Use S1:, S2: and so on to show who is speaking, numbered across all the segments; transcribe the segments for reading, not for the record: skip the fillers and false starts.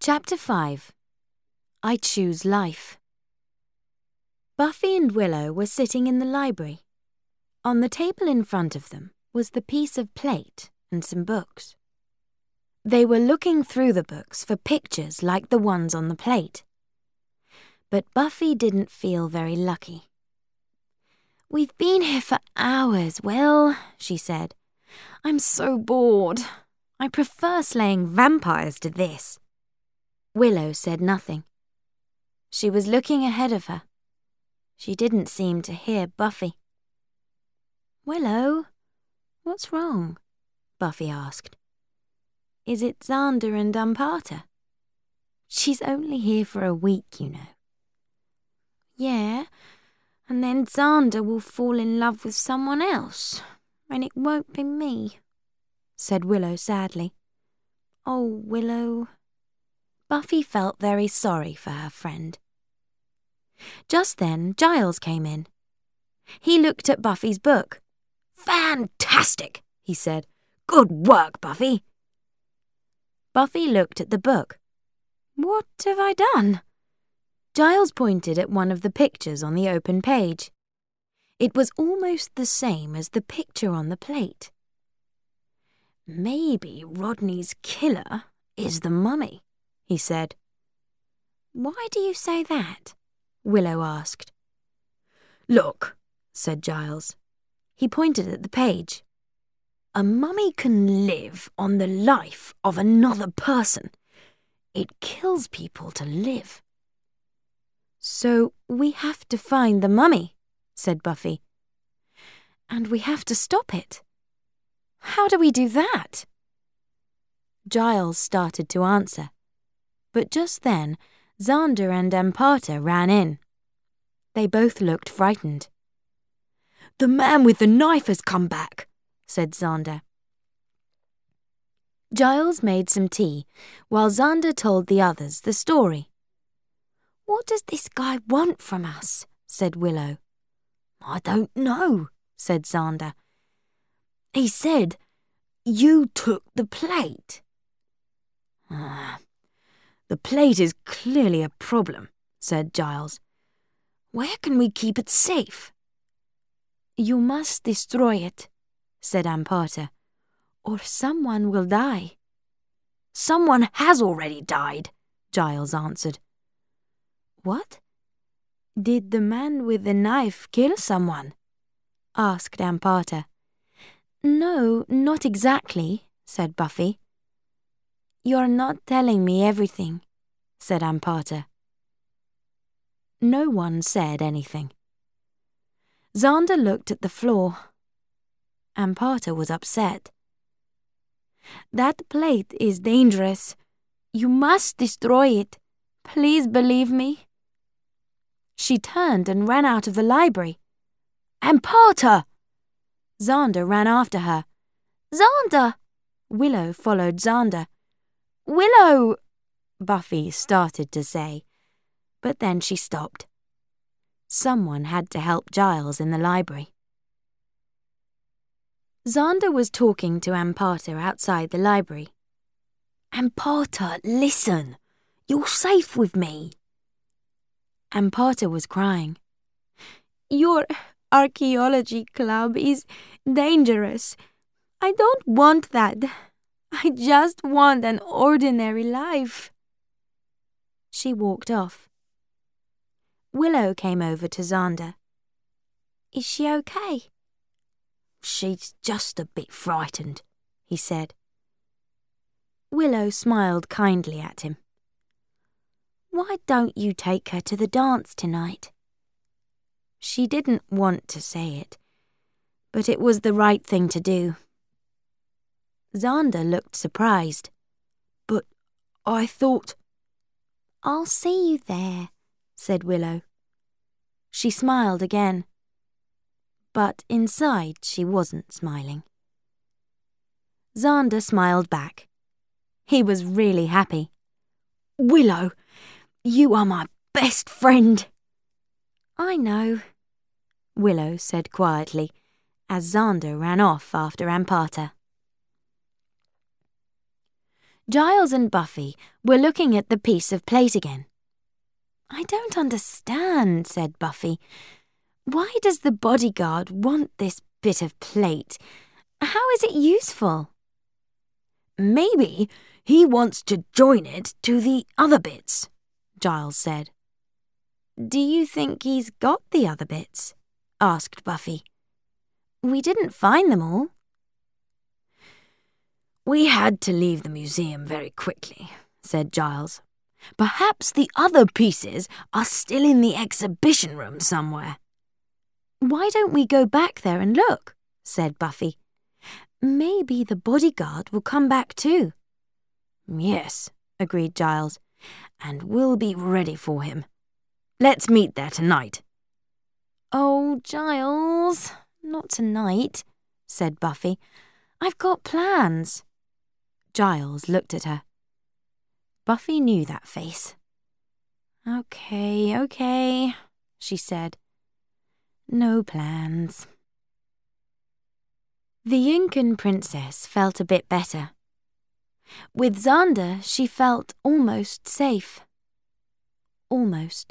S1: Chapter 5. I Choose Life. Buffy and Willow were sitting in the library. On the table in front of them was the piece of plate and some books. They were looking through the books for pictures like the ones on the plate. But Buffy didn't feel very lucky. "We've been here for hours, Will," she said. "I'm so bored. I prefer slaying vampires to this." Willow said nothing. She was looking ahead of her. She didn't seem to hear Buffy. "Willow, what's wrong?" Buffy asked. "Is it Xander and Amparta? She's only here for a week, you know." "Yeah, and then Xander will fall in love with someone else, and it won't be me," said Willow sadly. "Oh, Willow." Buffy felt very sorry for her friend. Just then, Giles came in. He looked at Buffy's book. "Fantastic," he said. "Good work, Buffy." Buffy looked at the book. "What have I done?" Giles pointed at one of the pictures on the open page. It was almost the same as the picture on the plate. "Maybe Rodney's killer is the mummy," he said. "Why do you say that?" Willow asked. "Look," said Giles. He pointed at the page. "A mummy can live on the life of another person. It kills people to live." "So we have to find the mummy," said Buffy. "And we have to stop it. How do we do that?" Giles started to answer. But just then, Xander and Amparta ran in. They both looked frightened. "The man with the knife has come back," said Xander. Giles made some tea, while Xander told the others the story. "What does this guy want from us?" said Willow. "I don't know," said Xander. "He said you took the plate." "The plate is clearly a problem," said Giles. "Where can we keep it safe?" "You must destroy it," said Amparta, "or someone will die." "Someone has already died," Giles answered. "What? Did the man with the knife kill someone?" asked Amparta. "No, not exactly," said Buffy. "You're not telling me everything," said Amparta. No one said anything. Xander looked at the floor. Amparta was upset. "That plate is dangerous. You must destroy it. Please believe me." She turned and ran out of the library. "Amparta!" Xander ran after her. "Xander!" Willow followed Xander. "Willow!" Buffy started to say, but then she stopped. Someone had to help Giles in the library. Xander was talking to Amparta outside the library. "Amparta, listen! You're safe with me." Amparta was crying. "Your archaeology club is dangerous. I don't want that. I just want an ordinary life." She walked off. Willow came over to Xander. "Is she okay?" "She's just a bit frightened," he said. Willow smiled kindly at him. "Why don't you take her to the dance tonight?" She didn't want to say it, but it was the right thing to do. Xander looked surprised. "But I thought—" "I'll see you there," said Willow. She smiled again, but inside she wasn't smiling. Xander smiled back. He was really happy. "Willow, you are my best friend." "I know," Willow said quietly, as Xander ran off after Amparta. Giles and Buffy were looking at the piece of plate again. "I don't understand," said Buffy. "Why does the bodyguard want this bit of plate? How is it useful?"
S2: "Maybe he wants to join it to the other bits," Giles said.
S1: "Do you think he's got the other bits?" asked Buffy. "We didn't find them all."
S2: "We had to leave the museum very quickly," said Giles. "Perhaps the other pieces are still in the exhibition room somewhere."
S1: "Why don't we go back there and look?" said Buffy. "Maybe the bodyguard will come back too."
S2: "Yes," agreed Giles, "and we'll be ready for him. Let's meet there tonight."
S1: "Oh, Giles, not tonight," said Buffy. "I've got plans." Giles looked at her. Buffy knew that face. Okay, she said. "No plans." The Incan princess felt a bit better. With Xander, she felt almost safe. Almost.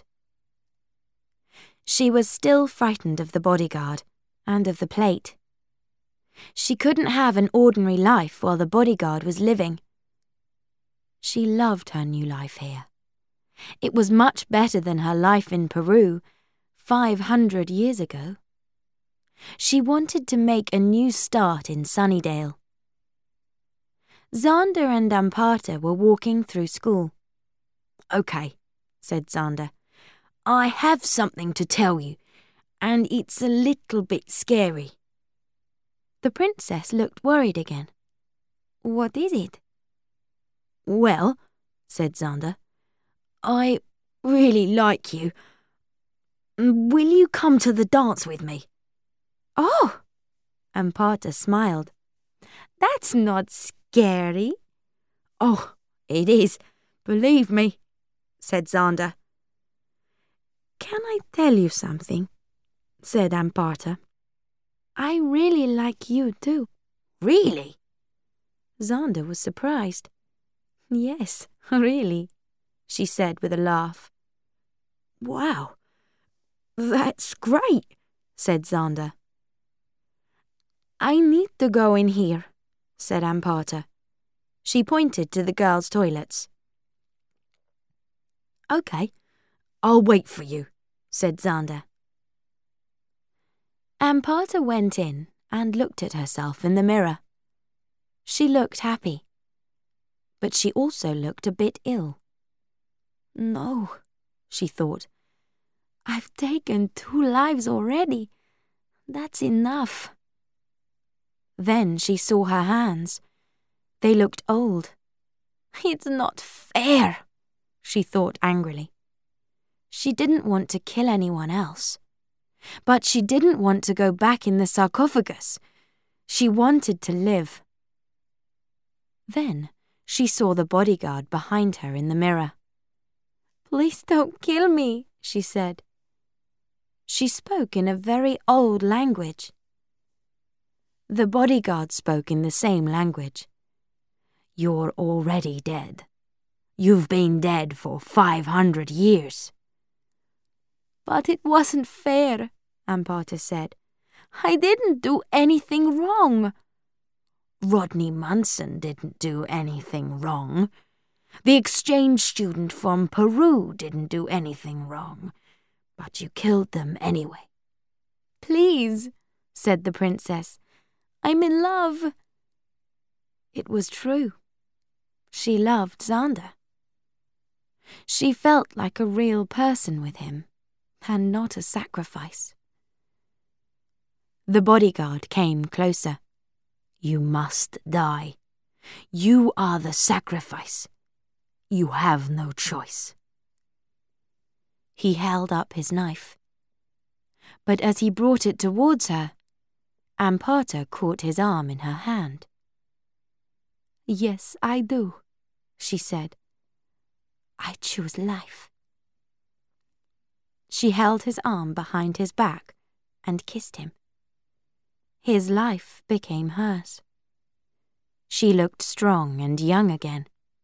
S1: She was still frightened of the bodyguard and of the plate. She couldn't have an ordinary life while the bodyguard was living. She loved her new life here. It was much better than her life in Peru 500 years ago. She wanted to make a new start in Sunnydale. Xander and Amparta were walking through school.
S2: "Okay," said Xander. "I have something to tell you, and it's a little bit scary."
S1: The princess looked worried again. "What is it?"
S2: "Well," said Xander, "I really like you. Will you come to the dance with me?"
S1: "Oh!" Amparta smiled. "That's not scary."
S2: "Oh, it is, believe me," said Xander.
S1: "Can I tell you something?" said Amparta. "I really like you too."
S2: "Really?"
S1: Xander was surprised. "Yes, really," she said with a laugh.
S2: "Wow, that's great," said Xander.
S1: "I need to go in here," said Amparta. She pointed to the girls' toilets.
S2: "Okay, I'll wait for you," said Xander.
S1: Amparta went in and looked at herself in the mirror. She looked happy, but she also looked a bit ill. "No," she thought. "I've taken 2 lives already. That's enough." Then she saw her hands. They looked old. "It's not fair," she thought angrily. She didn't want to kill anyone else. But she didn't want to go back in the sarcophagus. She wanted to live. Then she saw the bodyguard behind her in the mirror. "Please don't kill me," she said. She spoke in a very old language. The bodyguard spoke in the same language.
S2: "You're already dead. You've been dead for 500 years.
S1: "But it wasn't fair," Amparta said. "I didn't do anything wrong."
S2: "Rodney Munson didn't do anything wrong. The exchange student from Peru didn't do anything wrong. But you killed them anyway."
S1: "Please," said the princess. "I'm in love." It was true. She loved Xander. She felt like a real person with him, and not a sacrifice. The bodyguard came closer.
S2: "You must die. You are the sacrifice. You have no choice."
S1: He held up his knife. But as he brought it towards her, Amparta caught his arm in her hand. "Yes, I do," she said. "I choose life." She held his arm behind his back and kissed him. His life became hers. She looked strong and young again.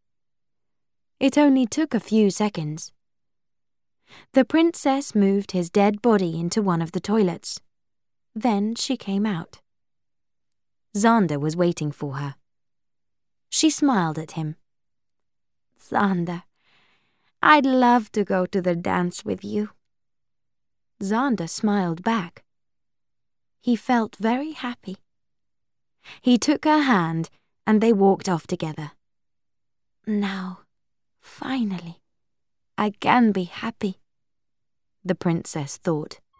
S1: It only took a few seconds. The princess moved his dead body into one of the toilets. Then she came out. Xander was waiting for her. She smiled at him.
S2: Xander, I'd love to go to the dance with you.
S1: Xander smiled back. He felt very happy. He took her hand and they walked off together.
S2: Now, finally, I can be happy,
S1: the princess thought.